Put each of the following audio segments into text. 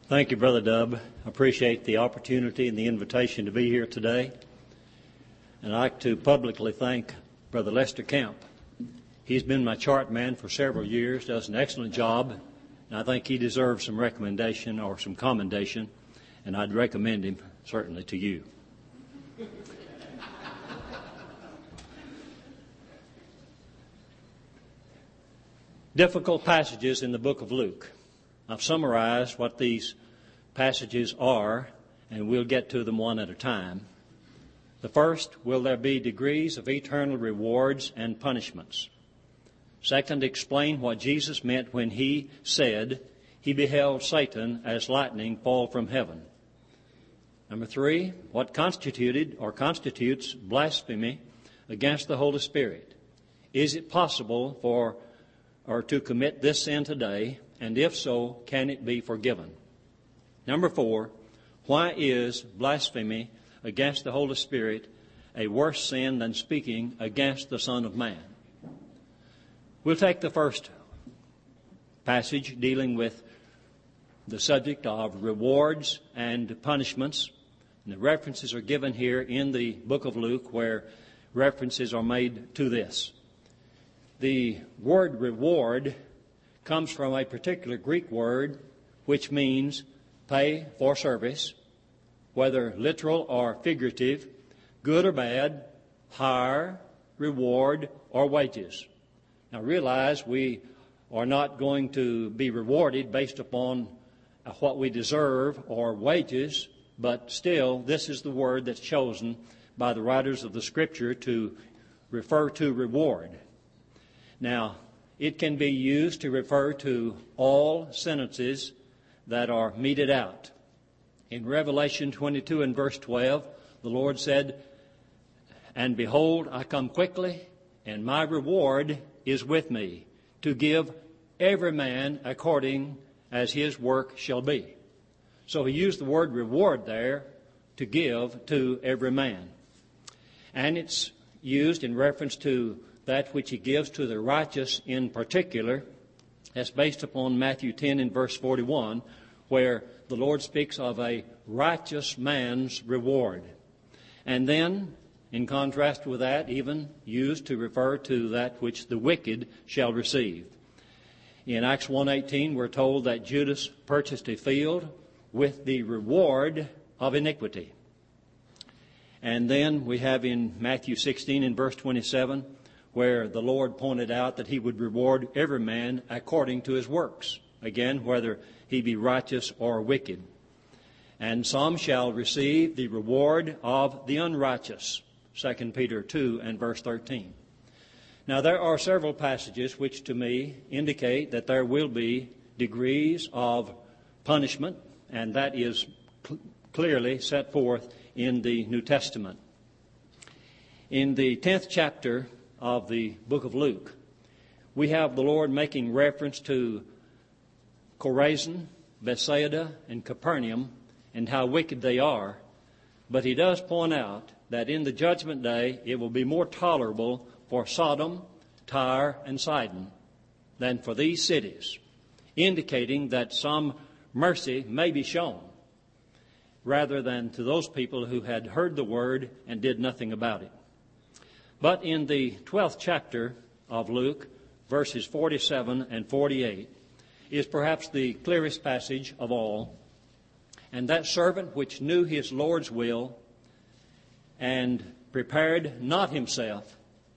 Thank you, Brother Dub. I appreciate the opportunity and the invitation to be here today. And I'd like to publicly thank Brother Lester Camp. He's been my chart man for several years, does an excellent job, and I think he deserves some recommendation or some commendation, and I'd recommend him certainly to you. Difficult passages in the book of Luke. I've summarized what these passages are, and we'll get to them one at a time. The first, will there be degrees of eternal rewards and punishments? Second, explain what Jesus meant when he said he beheld Satan as lightning fall from heaven. Number three, what constituted or constitutes blasphemy against the Holy Spirit? Is it possible to commit this sin today? And if so, can it be forgiven? Number four, why is blasphemy against the Holy Spirit a worse sin than speaking against the Son of Man? We'll take the first passage dealing with the subject of rewards and punishments. And the references are given here in the book of Luke where references are made to this. The word reward comes from a particular Greek word which means pay for service, whether literal or figurative, good or bad, hire, reward, or wages. Now realize we are not going to be rewarded based upon what we deserve or wages, but still this is the word that's chosen by the writers of the Scripture to refer to reward. Now, it can be used to refer to all sentences that are meted out. In Revelation 22 and verse 12, the Lord said, "And behold, I come quickly, and my reward is with me, to give every man according as his work shall be." So he used the word reward there to give to every man. And it's used in reference to that which he gives to the righteous in particular. That's based upon Matthew 10 and verse 41, where the Lord speaks of a righteous man's reward. And then, in contrast with that, even used to refer to that which the wicked shall receive. In Acts 1:18, we're told that Judas purchased a field with the reward of iniquity. And then we have in Matthew 16 and verse 27, where the Lord pointed out that he would reward every man according to his works. Again, whether he be righteous or wicked. And some shall receive the reward of the unrighteous. 2 Peter 2 and verse 13. Now there are several passages which to me indicate that there will be degrees of punishment, and that is clearly set forth in the New Testament. In the 10th chapter of the book of Luke, we have the Lord making reference to Chorazin, Bethsaida, and Capernaum and how wicked they are. But he does point out that in the judgment day it will be more tolerable for Sodom, Tyre, and Sidon than for these cities, indicating that some mercy may be shown rather than to those people who had heard the word and did nothing about it. But in the 12th chapter of Luke, verses 47 and 48, is perhaps the clearest passage of all. And that servant which knew his Lord's will and prepared not himself,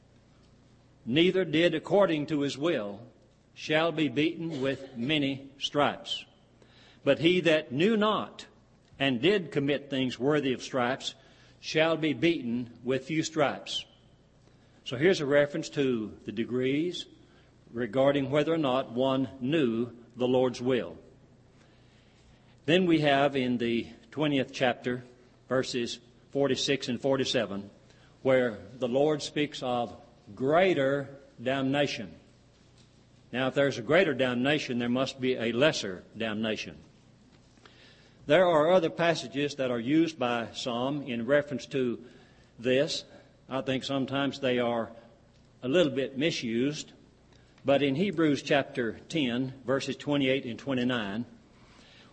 neither did according to his will, shall be beaten with many stripes. But he that knew not and did commit things worthy of stripes shall be beaten with few stripes. So here's a reference to the degrees regarding whether or not one knew the Lord's will. Then we have in the 20th chapter, verses 46 and 47, where the Lord speaks of greater damnation. Now, if there's a greater damnation, there must be a lesser damnation. There are other passages that are used by some in reference to this. I think sometimes they are a little bit misused. But in Hebrews chapter 10, verses 28 and 29,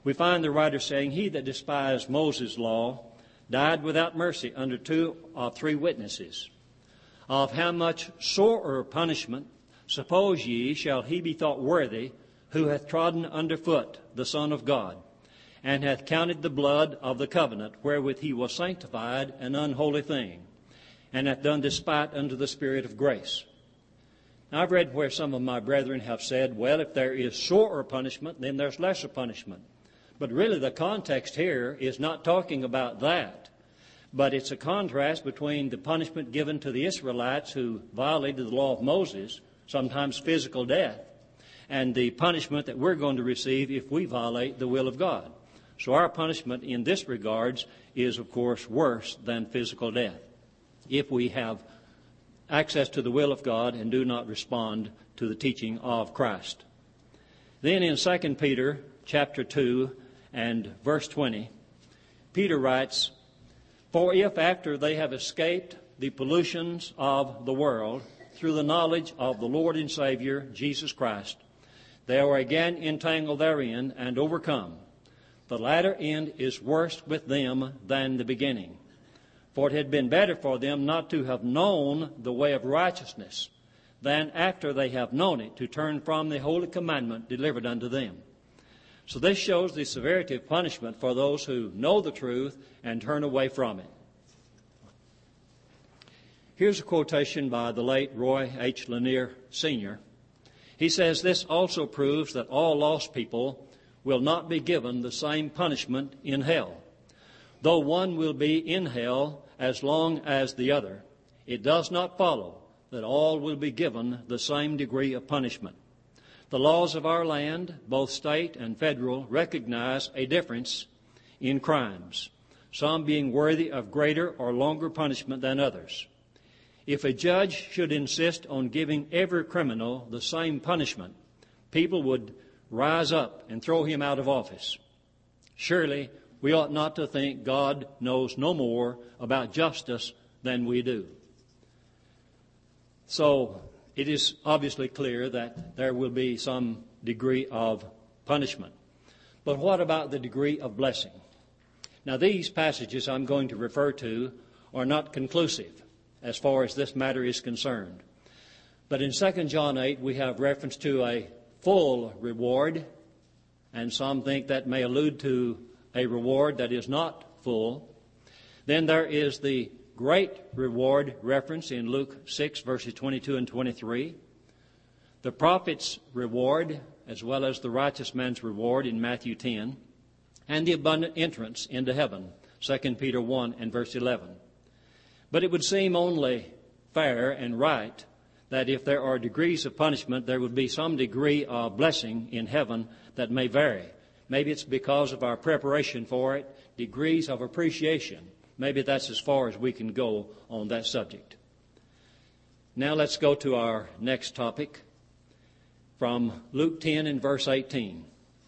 we find the writer saying, "He that despised Moses' law died without mercy under 2 or 3 witnesses. Of how much sorer punishment, suppose ye, shall he be thought worthy, who hath trodden under foot the Son of God, and hath counted the blood of the covenant wherewith he was sanctified an unholy thing, and hath done despite unto the Spirit of grace." Now, I've read where some of my brethren have said, well, if there is sorer punishment, then there's lesser punishment. But really the context here is not talking about that, but it's a contrast between the punishment given to the Israelites who violated the law of Moses, sometimes physical death, and the punishment that we're going to receive if we violate the will of God. So our punishment in this regards is, of course, worse than physical death if we have access to the will of God and do not respond to the teaching of Christ. Then in 2 Peter chapter 2 and verse 20, Peter writes, "For if after they have escaped the pollutions of the world through the knowledge of the Lord and Savior Jesus Christ, they are again entangled therein and overcome, the latter end is worse with them than the beginning. For it had been better for them not to have known the way of righteousness than after they have known it to turn from the holy commandment delivered unto them." So this shows the severity of punishment for those who know the truth and turn away from it. Here's a quotation by the late Roy H. Lanier, Sr. He says, "This also proves that all lost people will not be given the same punishment in hell. Though one will be in hell as long as the other, it does not follow that all will be given the same degree of punishment. The laws of our land, both state and federal, recognize a difference in crimes, some being worthy of greater or longer punishment than others. If a judge should insist on giving every criminal the same punishment, people would rise up and throw him out of office. Surely we ought not to think God knows no more about justice than we do." So it is obviously clear that there will be some degree of punishment. But what about the degree of blessing? Now, these passages I'm going to refer to are not conclusive as far as this matter is concerned. But in 2 John 8, we have reference to a full reward, and some think that may allude to a reward that is not full. Then there is the great reward reference in Luke 6, verses 22 and 23. The prophet's reward, as well as the righteous man's reward in Matthew 10. And the abundant entrance into heaven, 2 Peter 1 and verse 11. But it would seem only fair and right that if there are degrees of punishment, there would be some degree of blessing in heaven that may vary. Maybe it's because of our preparation for it, degrees of appreciation. Maybe that's as far as we can go on that subject. Now let's go to our next topic from Luke 10 and verse 18.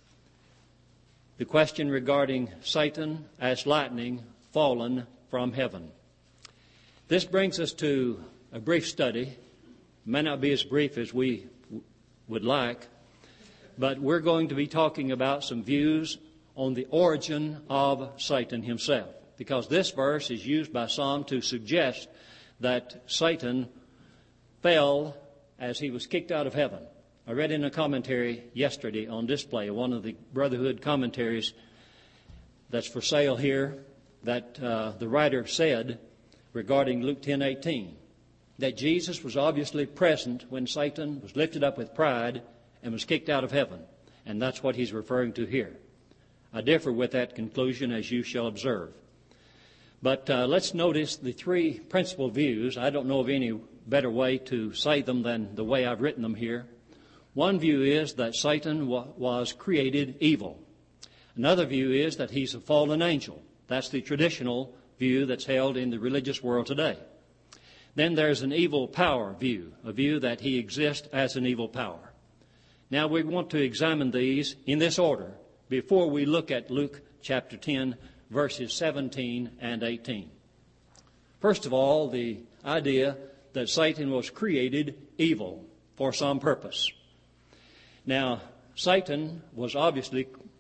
The question regarding Satan as lightning fallen from heaven. This brings us to a brief study. It may not be as brief as we would like, but we're going to be talking about some views on the origin of Satan himself, because this verse is used by some to suggest that Satan fell as he was kicked out of heaven. I read in a commentary yesterday on display, one of the Brotherhood commentaries that's for sale here, that the writer said regarding Luke 10:18, that Jesus was obviously present when Satan was lifted up with pride and was kicked out of heaven. And that's what he's referring to here. I differ with that conclusion, as you shall observe. But let's notice the three principal views. I don't know of any better way to say them than the way I've written them here. One view is that Satan was created evil. Another view is that he's a fallen angel. That's the traditional view that's held in the religious world today. Then there's an evil power view, a view that he exists as an evil power. Now we want to examine these in this order before we look at Luke chapter 10, verses 17 and 18. First of all, the idea that Satan was created evil for some purpose. Now, Satan was obviously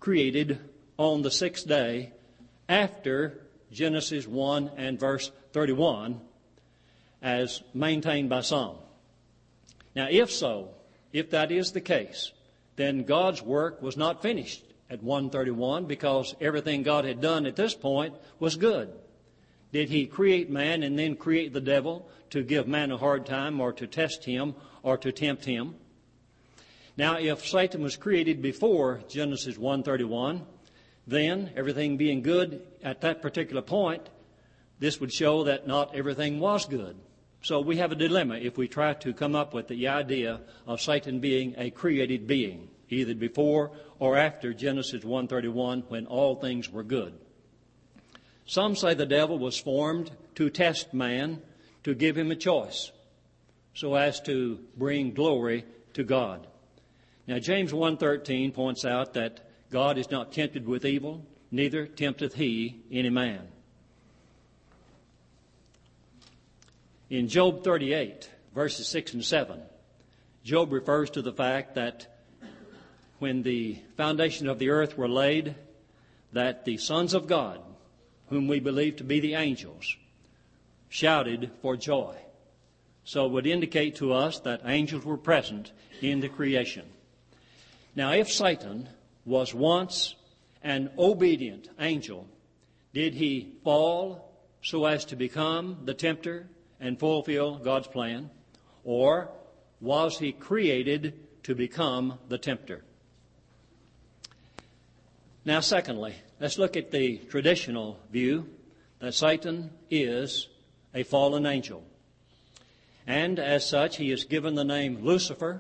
created on the sixth day after Genesis 1 and verse 31, as maintained by some. Now, if that is the case, then God's work was not finished at 1:31, because everything God had done at this point was good. Did He create man and then create the devil to give man a hard time, or to test him, or to tempt him? Now, if Satan was created before Genesis 1:31, then everything being good at that particular point, this would show that not everything was good. So we have a dilemma if we try to come up with the idea of Satan being a created being, either before or after Genesis 1:31, when all things were good. Some say the devil was formed to test man, to give him a choice, so as to bring glory to God. Now, James 1:13 points out that God is not tempted with evil, neither tempteth he any man. In Job 38, verses 6 and 7, Job refers to the fact that when the foundation of the earth were laid, that the sons of God, whom we believe to be the angels, shouted for joy. So it would indicate to us that angels were present in the creation. Now, if Satan was once an obedient angel, did he fall so as to become the tempter and fulfill God's plan? Or was he created to become the tempter? Now, secondly, let's look at the traditional view that Satan is a fallen angel. And as such, he is given the name Lucifer,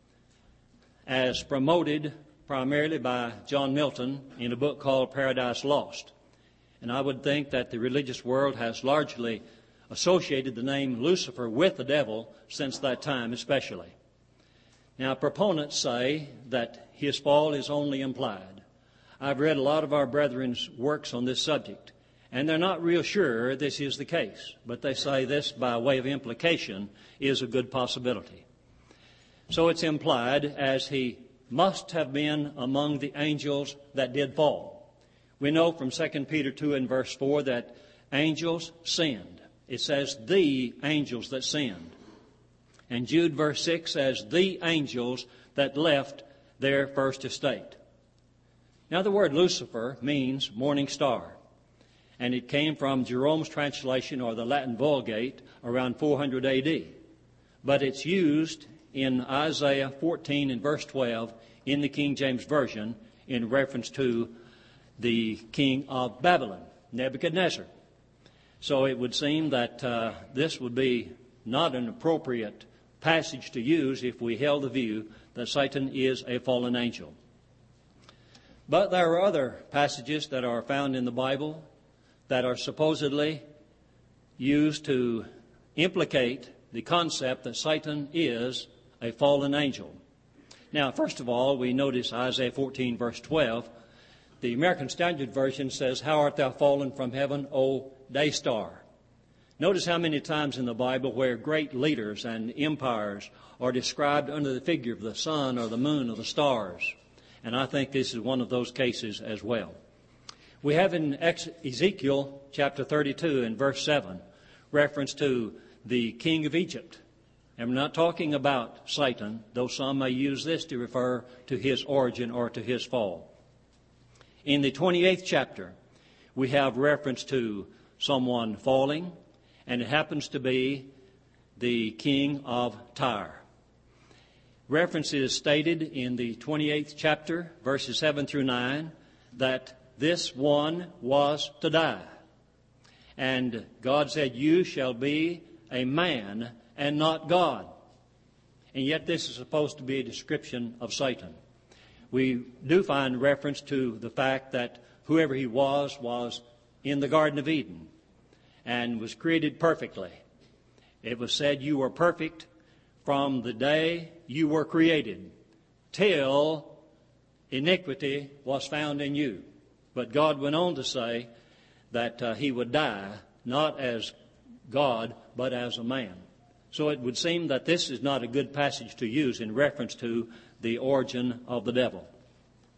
as promoted primarily by John Milton in a book called Paradise Lost. And I would think that the religious world has largely associated the name Lucifer with the devil since that time especially. Now, proponents say that his fall is only implied. I've read a lot of our brethren's works on this subject, and they're not real sure this is the case, but they say this by way of implication is a good possibility. So it's implied, as he must have been among the angels that did fall. We know from 2 Peter 2 and verse 4 that angels sinned. It says the angels that sinned. And Jude verse 6 says the angels that left their first estate. Now, the word Lucifer means morning star, and it came from Jerome's translation, or the Latin Vulgate, around 400 A.D. But it's used in Isaiah 14 and verse 12 in the King James Version in reference to the king of Babylon, Nebuchadnezzar. So it would seem that this would be not an appropriate passage to use if we held the view that Satan is a fallen angel. But there are other passages that are found in the Bible that are supposedly used to implicate the concept that Satan is a fallen angel. Now, first of all, we notice Isaiah 14, verse 12. The American Standard Version says, "How art thou fallen from heaven, O day star?" Notice how many times in the Bible where great leaders and empires are described under the figure of the sun or the moon or the stars. And I think this is one of those cases as well. We have in Ezekiel chapter 32 and verse 7 reference to the king of Egypt. And we're not talking about Satan, though some may use this to refer to his origin or to his fall. In the 28th chapter, we have reference to someone falling, and it happens to be the king of Tyre. Reference is stated in the 28th chapter, verses 7 through 9, that this one was to die. And God said, "You shall be a man and not God." And yet this is supposed to be a description of Satan. We do find reference to the fact that whoever he was in the Garden of Eden and was created perfectly. It was said, "You were perfect from the day you were created till iniquity was found in you." But God went on to say that he would die not as God but as a man. So it would seem that this is not a good passage to use in reference to the origin of the devil.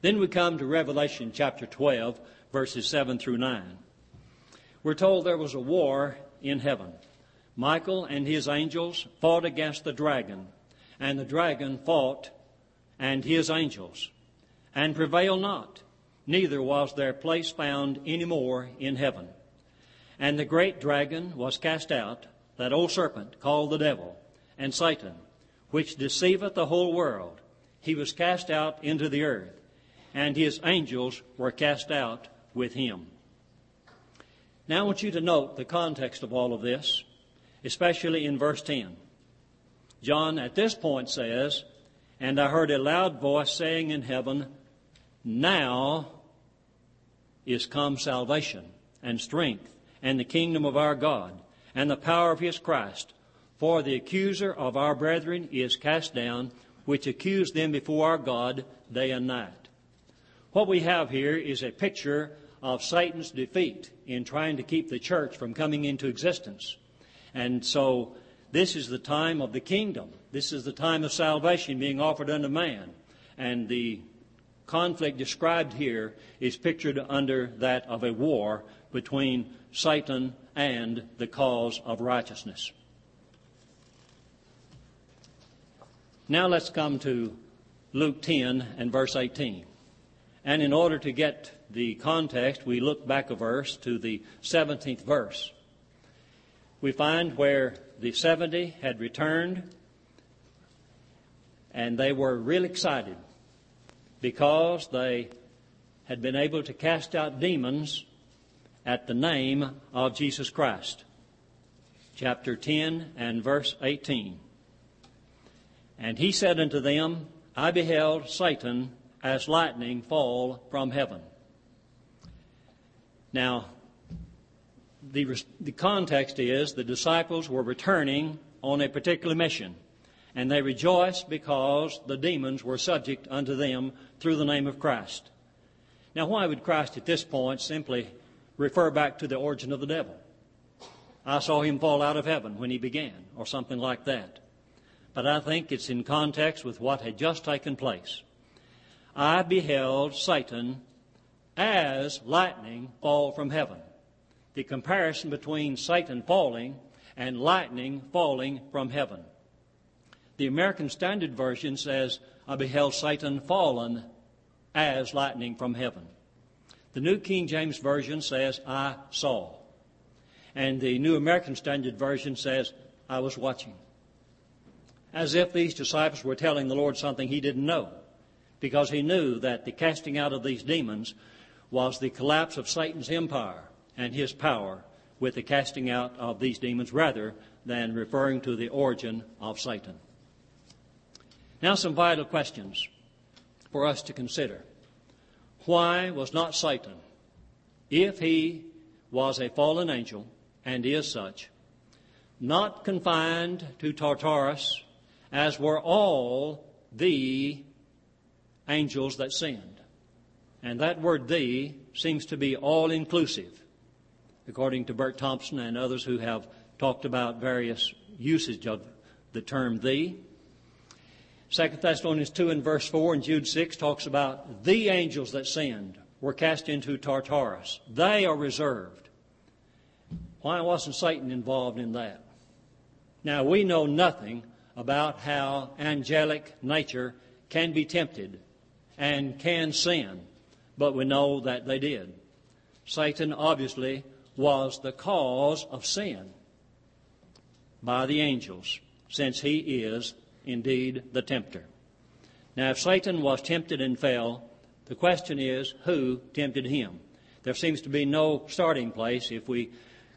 Then we come to Revelation chapter 12, verses 7 through 9. We're told there was a war in heaven. Michael and his angels fought against the dragon, and the dragon fought and his angels, and prevailed not, neither was their place found any more in heaven. And the great dragon was cast out, that old serpent called the devil, and Satan, which deceiveth the whole world. He was cast out into the earth, and his angels were cast out with him. Now I want you to note the context of all of this, especially in verse 10. John at this point says, "And I heard a loud voice saying in heaven, Now is come salvation and strength and the kingdom of our God and the power of his Christ. For the accuser of our brethren is cast down, which accused them before our God day and night." What we have here is a picture of Satan's defeat in trying to keep the church from coming into existence. And so this is the time of the kingdom. This is the time of salvation being offered unto man. And the conflict described here is pictured under that of a war between Satan and the cause of righteousness. Now let's come to Luke 10 and verse 18. And in order to get the context, we look back a verse to the 17th verse. We find where the 70 had returned, and they were real excited because they had been able to cast out demons at the name of Jesus Christ. Chapter 10 and verse 18. "And he said unto them, I beheld Satan as lightning fall from heaven." Now, the context is the disciples were returning on a particular mission, and they rejoiced because the demons were subject unto them through the name of Christ. Now, why would Christ at this point simply refer back to the origin of the devil? I saw him fall out of heaven when he began, or something like that. But I think it's in context with what had just taken place. "I beheld Satan as lightning fall from heaven." The comparison between Satan falling and lightning falling from heaven. The American Standard Version says, "I beheld Satan fallen as lightning from heaven." The New King James Version says, "I saw." And the New American Standard Version says, "I was watching." As if these disciples were telling the Lord something he didn't know, because he knew that the casting out of these demons was the collapse of Satan's empire and his power with the casting out of these demons rather than referring to the origin of Satan. Now some vital questions for us to consider. Why was not Satan, if he was a fallen angel and is such, not confined to Tartarus as were all the angels that sinned? And that word "the" seems to be all-inclusive, according to Bert Thompson and others who have talked about various usage of the term "the." 2 Thessalonians 2 and verse 4 and Jude 6 talks about the angels that sinned were cast into Tartarus. They are reserved. Why wasn't Satan involved in that? Now, we know nothing about how angelic nature can be tempted and can sin, but we know that they did. Satan obviously was the cause of sin by the angels, since he is indeed the tempter. Now, if Satan was tempted and fell, the question is, who tempted him? There seems to be no starting place if we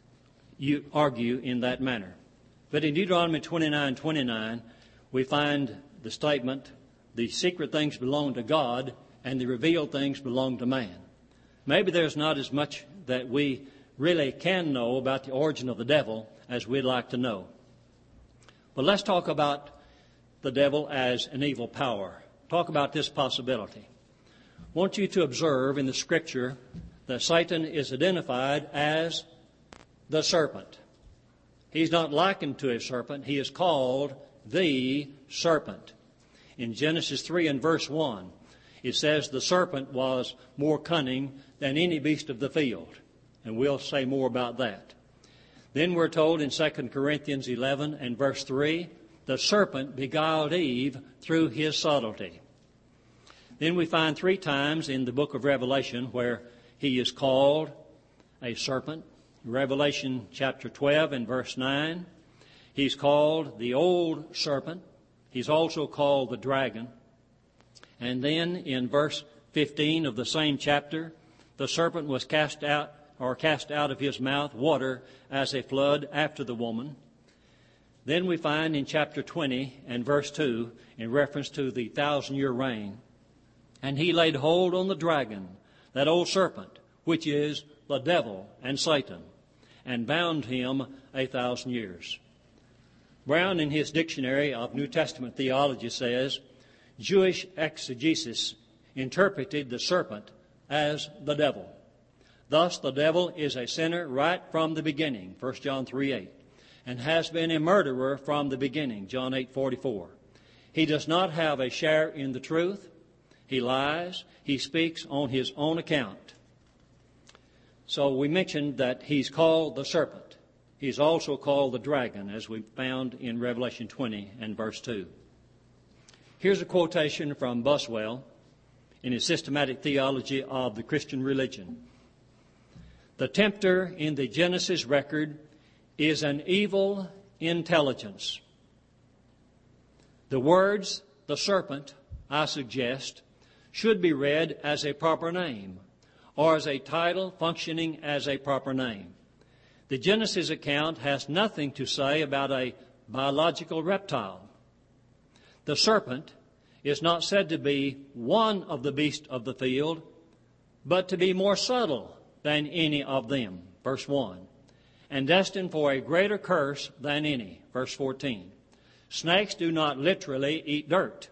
argue in that manner. But in Deuteronomy 29:29, we find the statement, "The secret things belong to God, and the revealed things belong to man." Maybe there's not as much that we really can know about the origin of the devil as we'd like to know. But let's talk about the devil as an evil power. Talk about this possibility. I want you to observe in the Scripture that Satan is identified as the serpent. He's not likened to a serpent. He is called the serpent. In Genesis 3 and verse 1, it says the serpent was more cunning than any beast of the field. And we'll say more about that. Then we're told in 2 Corinthians 11 and verse 3, the serpent beguiled Eve through his subtlety. Then we find 3 times in the book of Revelation where he is called a serpent. Revelation chapter 12 and verse 9, he's called the old serpent. He's also called the dragon. And then in verse 15 of the same chapter, the serpent was cast out of his mouth water as a flood after the woman. Then we find in chapter 20 and verse 2, in reference to the 1,000-year reign, and he laid hold on the dragon, that old serpent, which is the devil and Satan, and bound him 1,000 years. Brown, in his Dictionary of New Testament Theology, says, Jewish exegesis interpreted the serpent as the devil. Thus, the devil is a sinner right from the beginning, 1 John 3:8, and has been a murderer from the beginning, John 8:44. He does not have a share in the truth. He lies. He speaks on his own account. So we mentioned that he's called the serpent. He's also called the dragon, as we found in Revelation 20 and verse 2. Here's a quotation from Buswell in his Systematic Theology of the Christian Religion. The tempter in the Genesis record is an evil intelligence. The words, the serpent, I suggest, should be read as a proper name, or as a title functioning as a proper name. The Genesis account has nothing to say about a biological reptile. The serpent is not said to be one of the beasts of the field, but to be more subtle than any of them, verse 1, and destined for a greater curse than any, verse 14. Snakes do not literally eat dirt,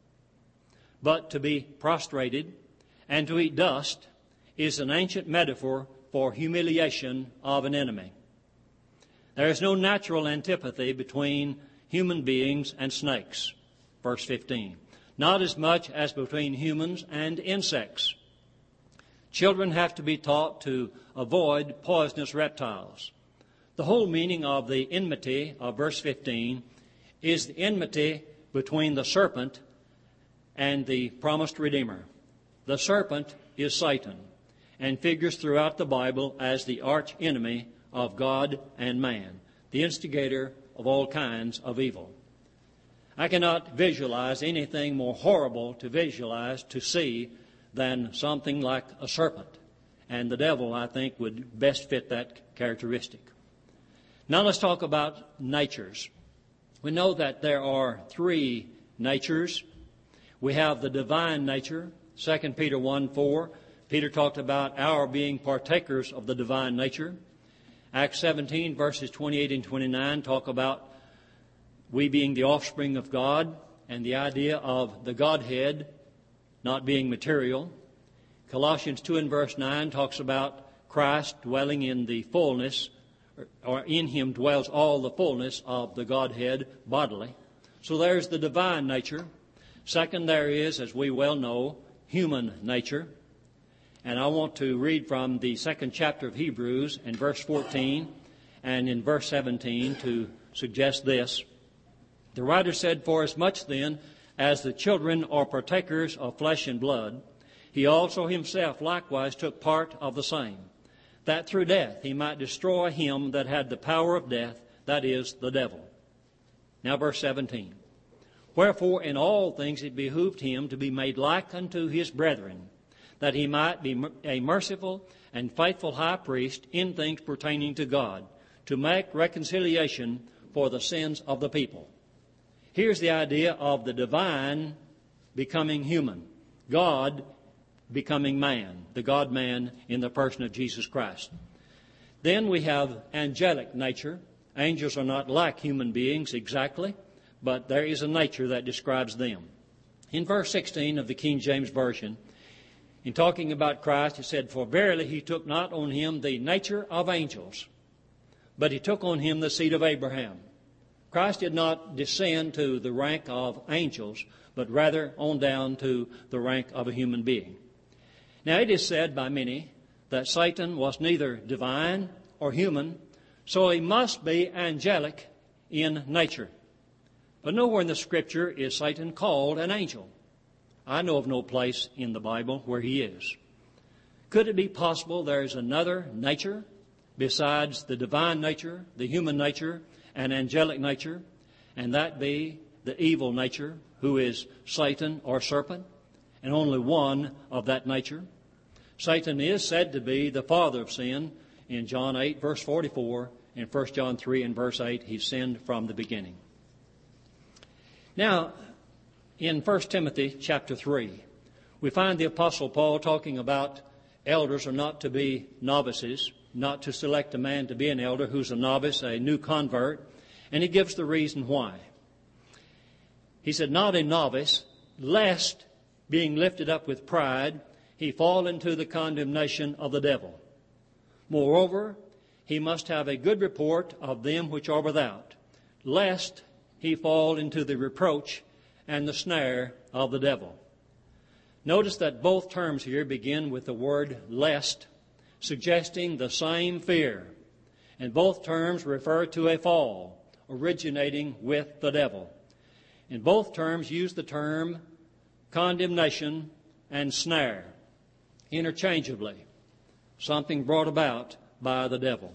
but to be prostrated and to eat dust is an ancient metaphor for humiliation of an enemy. There is no natural antipathy between human beings and snakes, verse 15, not as much as between humans and insects. Children have to be taught to avoid poisonous reptiles. The whole meaning of the enmity of verse 15 is the enmity between the serpent and the promised Redeemer. The serpent is Satan and figures throughout the Bible as the arch enemy of God and man, the instigator of all kinds of evil. I cannot visualize anything more horrible to see than something like a serpent. And the devil, I think, would best fit that characteristic. Now let's talk about natures. We know that there are 3 natures. We have the divine nature, 2 Peter 1:4. Peter talked about our being partakers of the divine nature. Acts 17, verses 28 and 29 talk about we being the offspring of God and the idea of the Godhead not being material. Colossians 2 and verse 9 talks about Christ dwelling in the fullness, or in him dwells all the fullness of the Godhead bodily. So there's the divine nature. Second, there is, as we well know, human nature. And I want to read from the 2nd chapter of Hebrews in verse 14 and in verse 17 to suggest this. The writer said, "Forasmuch then as the children are partakers of flesh and blood, he also himself likewise took part of the same, that through death he might destroy him that had the power of death, that is, the devil." Now verse 17. "Wherefore in all things it behooved him to be made like unto his brethren, that he might be a merciful and faithful high priest in things pertaining to God, to make reconciliation for the sins of the people." Here's the idea of the divine becoming human, God becoming man, the God-man in the person of Jesus Christ. Then we have angelic nature. Angels are not like human beings exactly, but there is a nature that describes them. In verse 16 of the King James Version, in talking about Christ, it said, "For verily he took not on him the nature of angels, but he took on him the seed of Abraham." Christ did not descend to the rank of angels, but rather on down to the rank of a human being. Now, it is said by many that Satan was neither divine or human, so he must be angelic in nature. But nowhere in the Scripture is Satan called an angel. I know of no place in the Bible where he is. Could it be possible there is another nature besides the divine nature, the human nature, and angelic nature, and that be the evil nature, who is Satan or serpent, and only one of that nature? Satan is said to be the father of sin. In John 8, verse 44, and 1 John 3 and verse 8, he sinned from the beginning. Now, in 1 Timothy chapter 3, we find the Apostle Paul talking about elders are not to be novices, not to select a man to be an elder who's a novice, a new convert, and he gives the reason why. He said, not a novice, lest, being lifted up with pride, he fall into the condemnation of the devil. Moreover, he must have a good report of them which are without, lest he fall into the reproach and the snare of the devil. Notice that both terms here begin with the word lest, suggesting the same fear. And both terms refer to a fall originating with the devil. And both terms use the term condemnation and snare interchangeably, something brought about by the devil.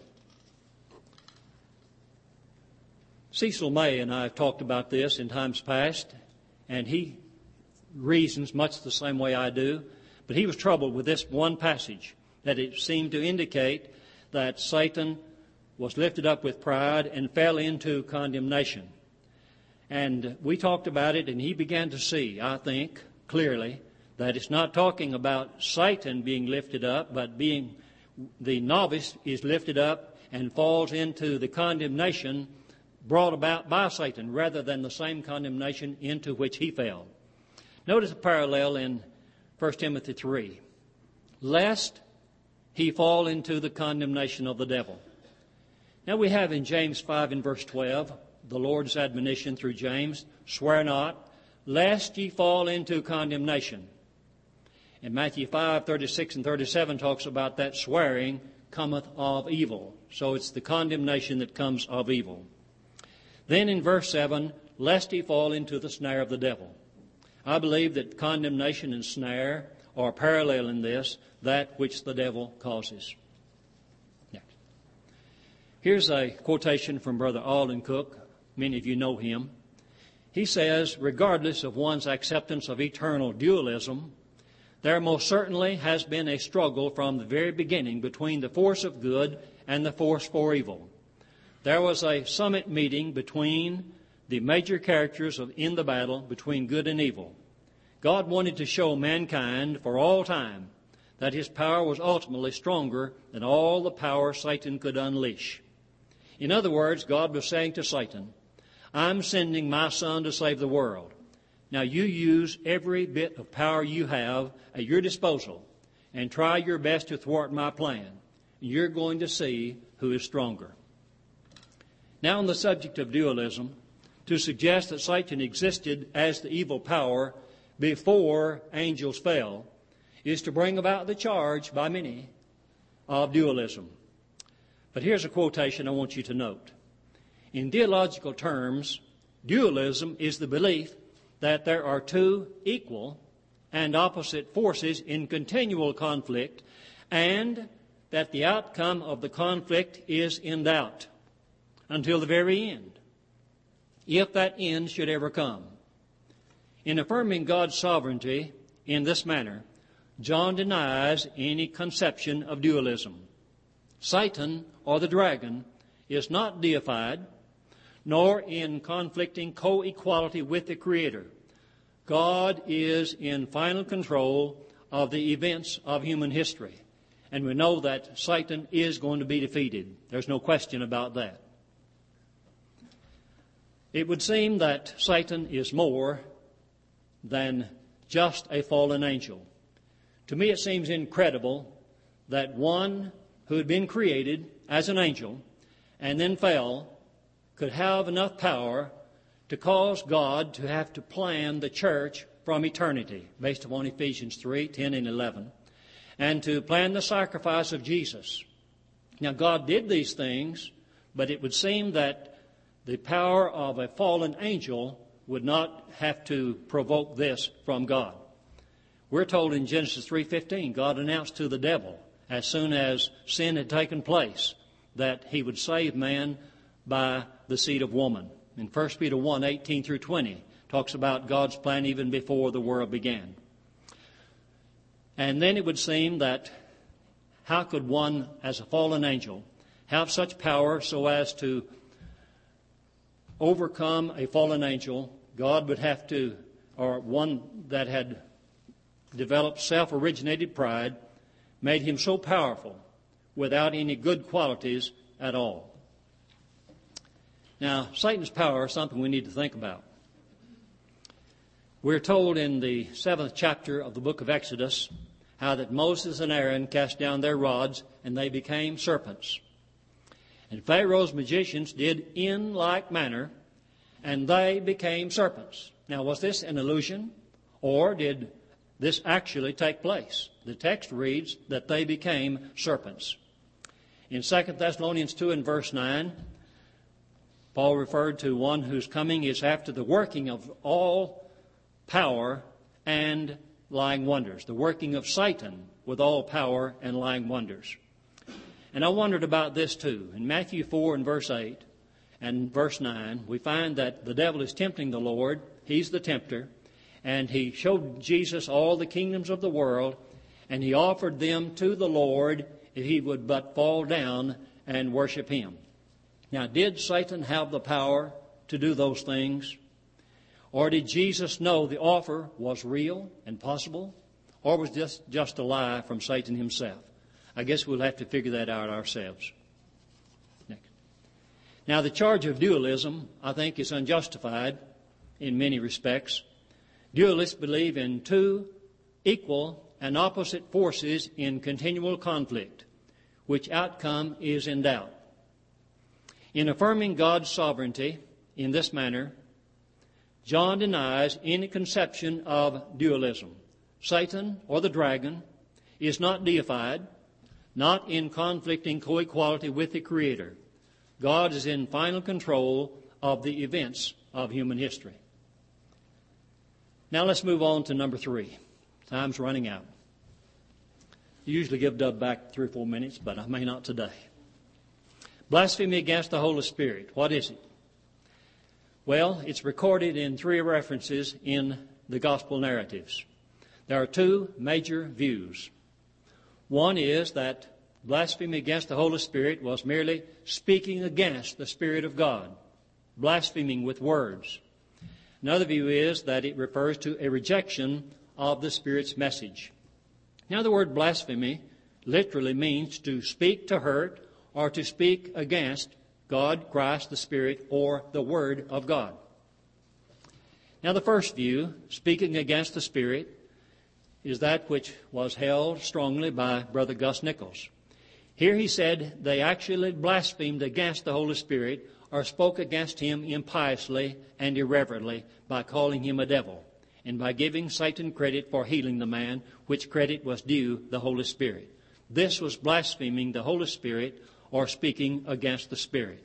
Cecil May and I have talked about this in times past, and he reasons much the same way I do, but he was troubled with this one passage, that it seemed to indicate that Satan was lifted up with pride and fell into condemnation. And we talked about it, and he began to see, I think, clearly, that it's not talking about Satan being lifted up, but being the novice is lifted up and falls into the condemnation brought about by Satan, rather than the same condemnation into which he fell. Notice a parallel in 1 Timothy 3. Lest he fall into the condemnation of the devil. Now we have in James 5 and verse 12, the Lord's admonition through James, swear not, lest ye fall into condemnation. And Matthew 5, 36 and 37 talks about that swearing cometh of evil. So it's the condemnation that comes of evil. Then in verse 7, lest he fall into the snare of the devil. I believe that condemnation and snare are parallel in this, that which the devil causes. Next. Here's a quotation from Brother Alden Cook. Many of you know him. He says, regardless of one's acceptance of eternal dualism, there most certainly has been a struggle from the very beginning between the force of good and the force for evil. There was a summit meeting between the major characters in the battle between good and evil. God wanted to show mankind for all time that his power was ultimately stronger than all the power Satan could unleash. In other words, God was saying to Satan, I'm sending my son to save the world. Now you use every bit of power you have at your disposal and try your best to thwart my plan. You're going to see who is stronger. Now on the subject of dualism, to suggest that Satan existed as the evil power before angels fell is to bring about the charge by many of dualism. But here's a quotation I want you to note. In theological terms, dualism is the belief that there are two equal and opposite forces in continual conflict, and that the outcome of the conflict is in doubt until the very end, if that end should ever come. In affirming God's sovereignty in this manner, John denies any conception of dualism. Satan, or the dragon, is not deified, nor in conflicting co-equality with the Creator. God is in final control of the events of human history. And we know that Satan is going to be defeated. There's no question about that. It would seem that Satan is more than just a fallen angel. To me, it seems incredible that one who had been created as an angel and then fell could have enough power to cause God to have to plan the church from eternity, based upon Ephesians 3:10 and 11, and to plan the sacrifice of Jesus. Now, God did these things, but it would seem that the power of a fallen angel would not have to provoke this from God. We're told in Genesis 3:15, God announced to the devil, as soon as sin had taken place, that he would save man by the seed of woman. In 1 Peter 1:18 through 20, talks about God's plan even before the world began. And then it would seem that how could one, as a fallen angel, have such power so as to overcome a fallen angel? God would have to, or one that had developed self-originated pride, made him so powerful without any good qualities at all. Now, Satan's power is something we need to think about. We're told in the 7th chapter of the book of Exodus how that Moses and Aaron cast down their rods and they became serpents. And Pharaoh's magicians did in like manner, and they became serpents. Now, was this an illusion, or did this actually take place? The text reads that they became serpents. In 2 Thessalonians 2 and verse 9, Paul referred to one whose coming is after the working of all power and lying wonders, the working of Satan with all power and lying wonders. And I wondered about this too. In Matthew 4 and verse 8 and verse 9, we find that the devil is tempting the Lord. He's the tempter. And he showed Jesus all the kingdoms of the world, and he offered them to the Lord if he would but fall down and worship him. Now, did Satan have the power to do those things? Or did Jesus know the offer was real and possible? Or was this just a lie from Satan himself? I guess we'll have to figure that out ourselves. Next. Now, the charge of dualism, I think, is unjustified in many respects. Dualists believe in two equal and opposite forces in continual conflict, which outcome is in doubt. In affirming God's sovereignty in this manner, John denies any conception of dualism. Satan, or the dragon, is not deified, not in conflicting co-equality with the Creator. God is in final control of the events of human history. Now let's move on to number 3. Time's running out. I usually give Dub back 3 or 4 minutes, but I may not today. Blasphemy against the Holy Spirit. What is it? Well, it's recorded in 3 references in the gospel narratives. There are 2 major views. One is that blasphemy against the Holy Spirit was merely speaking against the Spirit of God, blaspheming with words. Another view is that it refers to a rejection of the Spirit's message. Now, the word blasphemy literally means to speak to hurt or to speak against God, Christ, the Spirit, or the Word of God. Now, the first view, speaking against the Spirit, is that which was held strongly by Brother Gus Nichols. Here he said they actually blasphemed against the Holy Spirit or spoke against him impiously and irreverently by calling him a devil and by giving Satan credit for healing the man, which credit was due the Holy Spirit. This was blaspheming the Holy Spirit or speaking against the Spirit.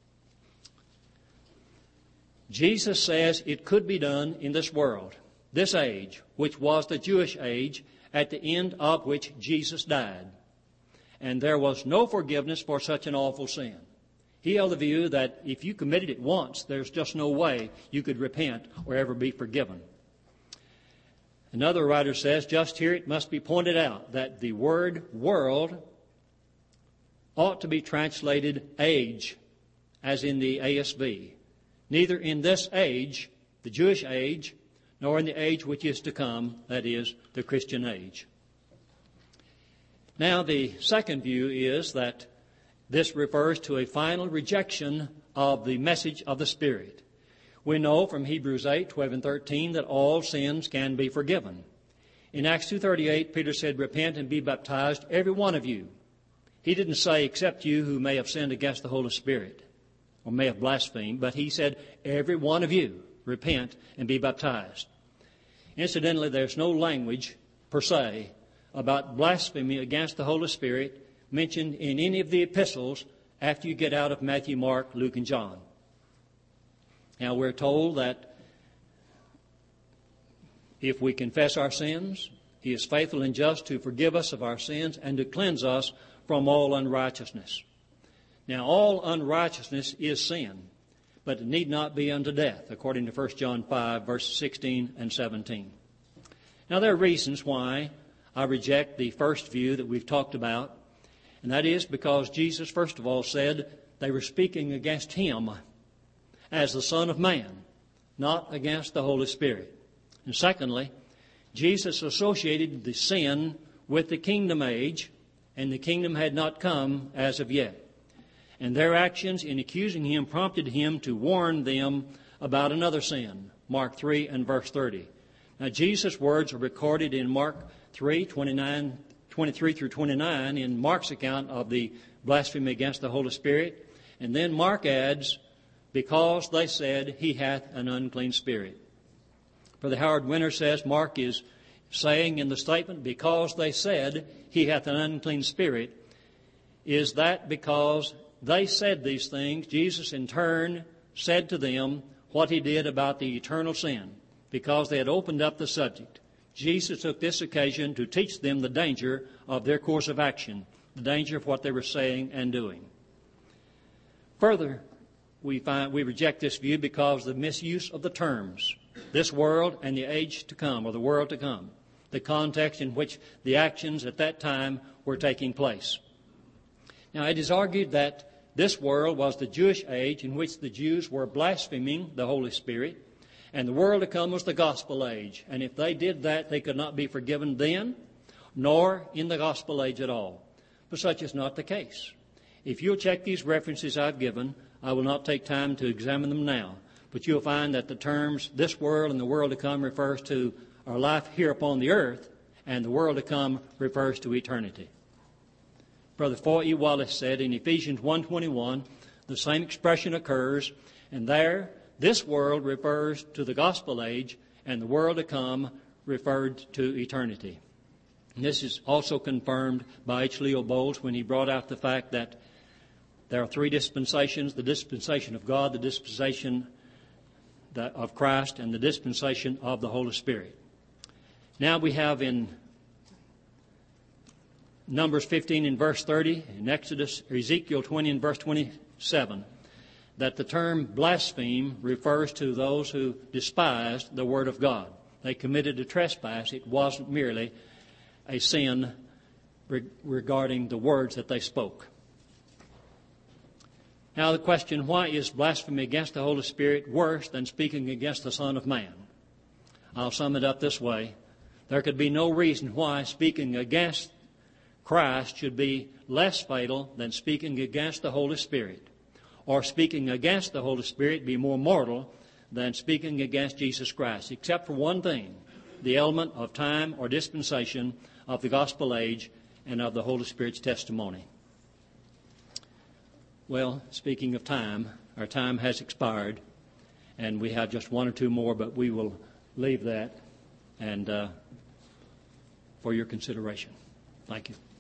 Jesus says it could be done in this world, this age, which was the Jewish age, at the end of which Jesus died. And there was no forgiveness for such an awful sin. He held the view that if you committed it once, there's just no way you could repent or ever be forgiven. Another writer says, just here it must be pointed out that the word world ought to be translated age, as in the ASV. Neither in this age, the Jewish age, nor in the age which is to come, that is, the Christian age. Now, the second view is that this refers to a final rejection of the message of the Spirit. We know from Hebrews 8:12 and 13 that all sins can be forgiven. In Acts 2:38, Peter said, repent and be baptized, every one of you. He didn't say, except you who may have sinned against the Holy Spirit. or may have blasphemed, but he said, every one of you repent and be baptized. Incidentally, there's no language per se about blasphemy against the Holy Spirit mentioned in any of the epistles after you get out of Matthew, Mark, Luke, and John. Now, we're told that if we confess our sins, He is faithful and just to forgive us of our sins and to cleanse us from all unrighteousness. Now, all unrighteousness is sin, but it need not be unto death, according to 1 John 5, verses 16 and 17. Now, there are reasons why I reject the first view that we've talked about, and that is because Jesus, first of all, said they were speaking against Him as the Son of Man, not against the Holy Spirit. And secondly, Jesus associated the sin with the kingdom age, and the kingdom had not come as of yet. And their actions in accusing Him prompted Him to warn them about another sin, Mark 3 and verse 30. Now, Jesus' words are recorded in Mark 3, 23 through 29, in Mark's account of the blasphemy against the Holy Spirit. And then Mark adds, because they said He hath an unclean spirit. Brother Howard Winter says Mark is saying in the statement, because they said He hath an unclean spirit, is that because they said these things, Jesus in turn said to them what He did about the eternal sin, because they had opened up the subject. Jesus took this occasion to teach them the danger of their course of action, the danger of what they were saying and doing. Further, we reject this view because of the misuse of the terms, this world and the age to come, or the world to come, the context in which the actions at that time were taking place. Now, it is argued that this world was the Jewish age in which the Jews were blaspheming the Holy Spirit, and the world to come was the gospel age. And if they did that, they could not be forgiven then, nor in the gospel age at all. But such is not the case. If you'll check these references I've given, I will not take time to examine them now, but you'll find that the terms this world and the world to come refers to our life here upon the earth, and the world to come refers to eternity. Brother Foy E. Wallace said in Ephesians 1:21, the same expression occurs, and there this world refers to the gospel age, and the world to come referred to eternity. And this is also confirmed by H. Leo Bowles when he brought out the fact that there are three dispensations: the dispensation of God, the dispensation of Christ, and the dispensation of the Holy Spirit. Now we have in Numbers 15 in verse 30, in Ezekiel 20 in verse 27, that the term blaspheme refers to those who despised the Word of God. They committed a trespass. It wasn't merely a sin regarding the words that they spoke. Now the question, why is blasphemy against the Holy Spirit worse than speaking against the Son of Man? I'll sum it up this way. There could be no reason why speaking against Christ should be less fatal than speaking against the Holy Spirit, or speaking against the Holy Spirit be more mortal than speaking against Jesus Christ, except for one thing, the element of time or dispensation of the gospel age and of the Holy Spirit's testimony. Well, speaking of time, our time has expired, and we have just one or two more, but we will leave that and for your consideration. Thank you.